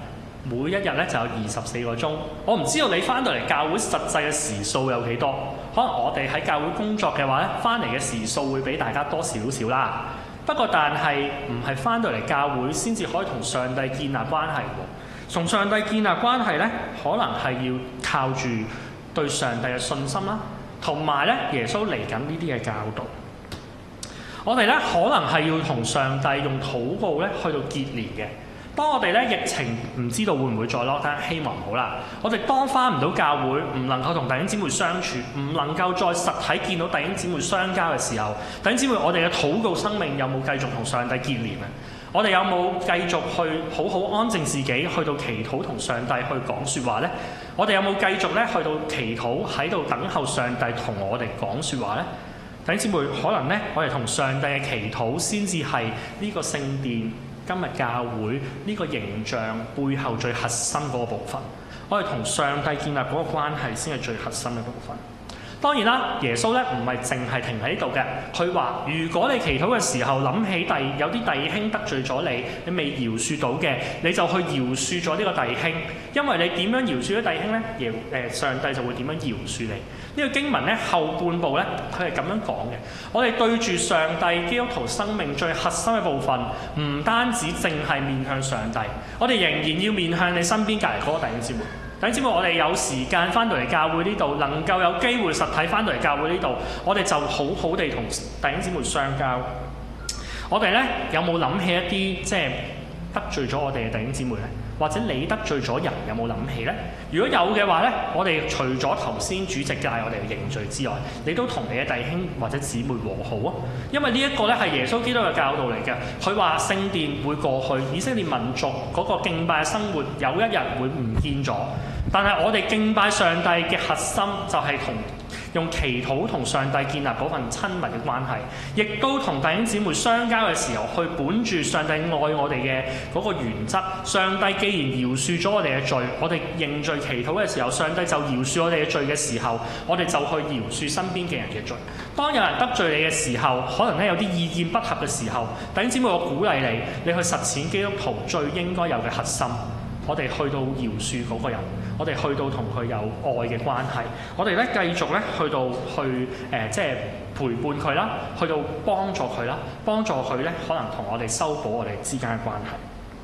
每一日咧就有二十四個鐘。我唔知道你翻到嚟教會實際嘅時數有幾多，可能我哋喺教會工作嘅話咧，翻嚟嘅時數會比大家多少少啦。不過但係唔係翻到嚟教會先至可以同上帝建立關係喎。同上帝建立關係咧，可能係要靠住對上帝嘅信心啦，同埋咧耶穌嚟緊呢啲嘅教導。我哋咧可能係要同上帝用禱告咧去到結連嘅。當我哋咧疫情唔知道會唔會再落單，希望唔好啦。我哋當翻唔到教會，唔能夠同弟兄姊妹相處，唔能夠再實體見到弟兄姊妹相交嘅時候，弟兄姊妹，我哋嘅禱告生命有冇繼續同上帝結連啊？我哋有冇繼續去好好安靜自己，去到祈禱同上帝去講説話呢？我哋有冇繼續咧去到祈禱喺度等候上帝同我哋講説話呢？弟兄姊妹，可能咧我哋同上帝嘅祈禱先至係呢個聖殿今日教會呢個形象背後最核心嗰個部分。我哋同上帝建立嗰個關係先係最核心嘅部分。當然啦，耶穌咧唔係淨係停喺呢度嘅。佢話：如果你祈禱嘅時候諗起弟有啲弟兄得罪咗你，你未饒恕到嘅，你就去饒恕咗呢個弟兄。因為你點樣饒恕咗弟兄咧，耶誒上帝就會點樣饒恕你。呢個經文咧後半部咧，佢係咁樣講嘅。我哋對住上帝基督徒生命最核心嘅部分，唔單止淨係面向上帝，我哋仍然要面向你身邊隔離嗰個弟兄姊妹。弟兄姊妹，我哋有時間翻到嚟教會呢度，能夠有機會實體翻到嚟教會呢度，我哋就好好地同弟兄姊妹相交。我哋咧有冇諗起一啲即係得罪咗我哋嘅弟兄姊妹咧？或者你得罪咗人，有冇諗起呢？如果有嘅話呢，我哋除咗頭先主席教我哋嘅認罪之外，你都同你嘅弟兄或者姊妹和好啊！因為呢一個咧係耶穌基督嘅教導嚟嘅。佢話聖殿會過去，以色列民族嗰個敬拜生活有一日會唔見咗。但係我哋敬拜上帝嘅核心就係同用祈禱同上帝建立嗰份親密嘅關係，亦都同弟兄姊妹相交嘅時候，去本住上帝愛我哋嘅嗰個原則。上帝既然饒恕咗我哋嘅罪，我哋認罪祈禱嘅時候，上帝就饒恕我哋嘅罪嘅時候，我哋就去饒恕身邊嘅人嘅罪。當有人得罪你嘅時候，可能咧有啲意見不合嘅時候，弟兄姊妹，我鼓勵你，你去實踐基督徒最應該有嘅核心。我哋去到饒恕嗰個人，我哋去到同佢有愛嘅關係，我哋咧繼續咧去到去誒、呃，即係陪伴佢啦，去到幫助佢啦，幫助佢咧可能同我哋修補我哋之間嘅關係。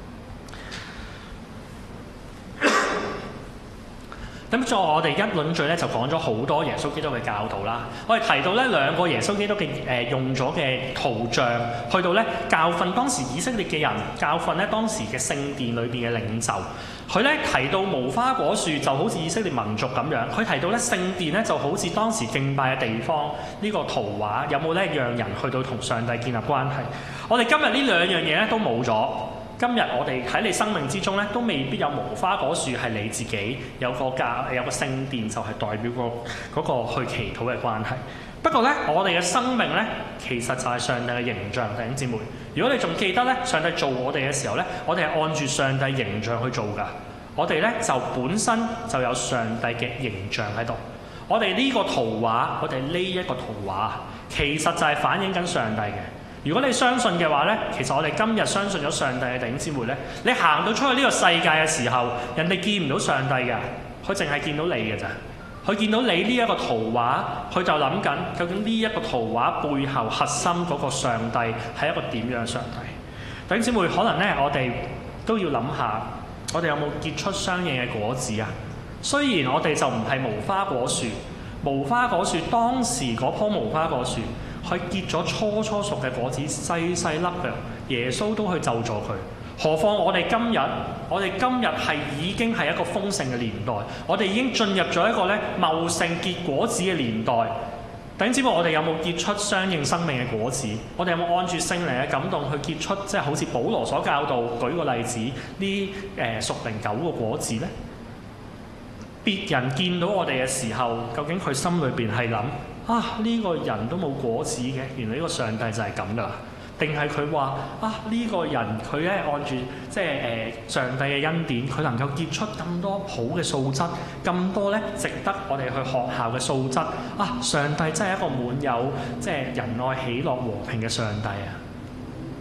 咁在我哋一輪嘴咧就講咗好多耶穌基督嘅教導啦。我哋提到咧兩個耶穌基督嘅誒、呃、用咗嘅圖像，去到咧教訓當時以色列嘅人，教訓咧當時嘅聖殿裏邊嘅領袖。佢咧提到無花果樹就好似以色列民族咁樣，佢提到咧聖殿咧就好似當時敬拜嘅地方。呢、這個圖畫有冇咧讓人去到同上帝建立關係？我哋今日呢兩樣嘢咧都冇咗。今日我哋喺你生命之中咧，都未必有無花果樹係你自己有個教有個聖殿，就係代表個嗰個去祈禱嘅關係。不過咧，我哋嘅生命咧，其實就係上帝嘅形象，弟兄姊妹。如果你仲記得咧，上帝做我哋嘅時候咧，我哋係按住上帝形象去做㗎。我哋咧就本身就有上帝嘅形象喺度。我哋呢個圖畫，我哋呢一個圖畫，其實就係反映緊上帝嘅。如果你相信嘅話咧，其實我哋今日相信咗上帝嘅弟兄姊妹咧，你行到出去呢個世界嘅時候，人哋見唔到上帝嘅，佢淨係見到你嘅咋。佢見到你呢一個圖畫，佢就諗緊究竟呢一個圖畫背後核心嗰個上帝係一個點樣嘅上帝？弟兄姊妹，可能咧我哋都要諗下，我哋有冇結出相應嘅果子啊？雖然我哋就唔係無花果樹，無花果樹當時嗰棵無花果樹，佢結咗初初熟嘅果子，細細粒嘅，耶穌都去咒詛佢。何況我哋今日，我哋今日係已經係一個豐盛嘅年代，我哋已經進入咗一個咧茂盛結果子嘅年代。弟兄姊妹，我哋有冇結出相應生命嘅果子？我哋有冇按住聖靈嘅感動去結出，即係好似保羅所教導，舉個例子，呢誒屬靈九個果子呢？別人見到我哋嘅時候，究竟佢心裏邊係諗啊，呢個人都冇果子嘅，原來呢個上帝就係咁噶啦？定係佢話啊，呢個人佢咧按住即係誒、呃、上帝嘅恩典，佢能夠結出咁多好嘅素質，咁多咧值得我哋去學校嘅素質啊！上帝真係一個滿有即係仁愛、喜樂、和平嘅上帝啊！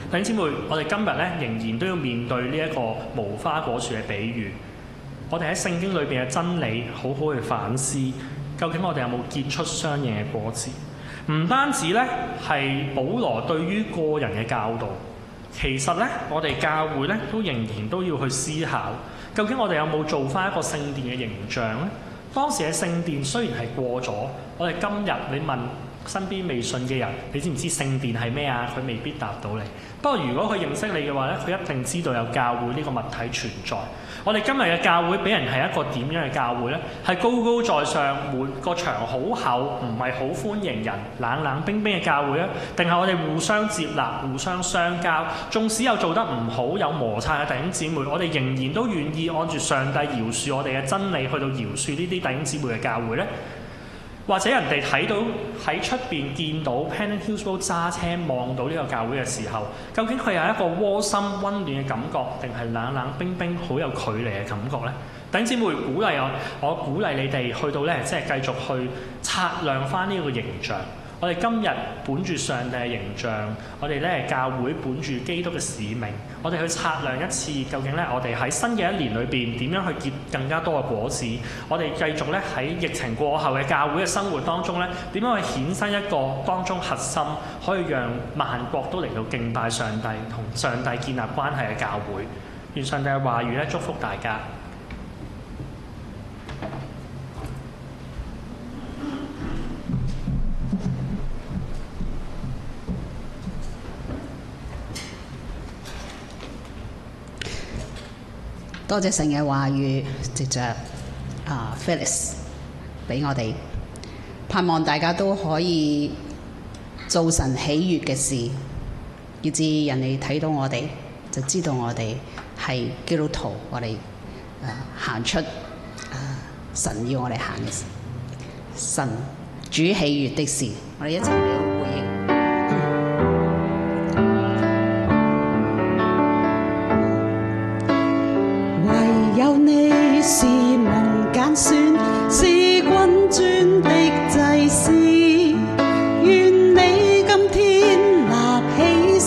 弟兄姊妹，我哋今日咧仍然都要面對呢一個無花果樹嘅比喻。我哋喺聖經裏邊嘅真理，好好去反思，究竟我哋有冇結出相應嘅果子？唔單止咧係保羅對於個人嘅教導，其實咧我哋教會咧都仍然都要去思考，究竟我哋有冇做翻一個聖殿嘅形象咧？當時嘅聖殿雖然係過咗，我哋今日你問身邊未信嘅人，你知唔知聖殿係咩啊？佢未必答到你。不過如果佢認識你嘅話咧，佢一定知道有教會呢個物體存在。我哋今日嘅教會俾人係一個點樣嘅教會呢？係高高在上，每個牆好厚，唔係好歡迎人，冷冷冰冰嘅教會啊？定係我哋互相接納、互相相交，縱使有做得唔好、有摩擦嘅弟兄姊妹，我哋仍然都願意按住上帝饒恕我哋嘅真理，去到饒恕呢啲弟兄姊妹嘅教會呢？或者人哋睇到喺出邊見到 Pennant Hillsborough 揸車望到呢個教會嘅時候，究竟佢有一個窩心溫暖嘅感覺，定係冷冷冰冰好有距離嘅感覺呢？弟兄姊妹，鼓勵我，我鼓勵你哋去到咧，即係繼續去擦亮翻呢個形象。我哋今日本住上帝嘅形象，我哋咧教會本住基督嘅使命，我哋去擦亮一次，究竟咧我哋喺新嘅一年裏邊點樣去結更加多嘅果子？我哋繼續咧喺疫情過後嘅教會嘅生活當中咧，點樣去衍生一個當中核心，可以讓萬國都嚟到敬拜上帝，同上帝建立關係嘅教會。願上帝嘅話語咧祝福大家。 多謝神嘅話語，藉着啊 Phyllis 俾我哋，盼望大家都可以做神喜悅嘅事，以致人哋睇到我哋就知道我哋係基督徒，我哋啊行出啊神要我哋行嘅事，神主喜悅的事，我哋一齊嚟。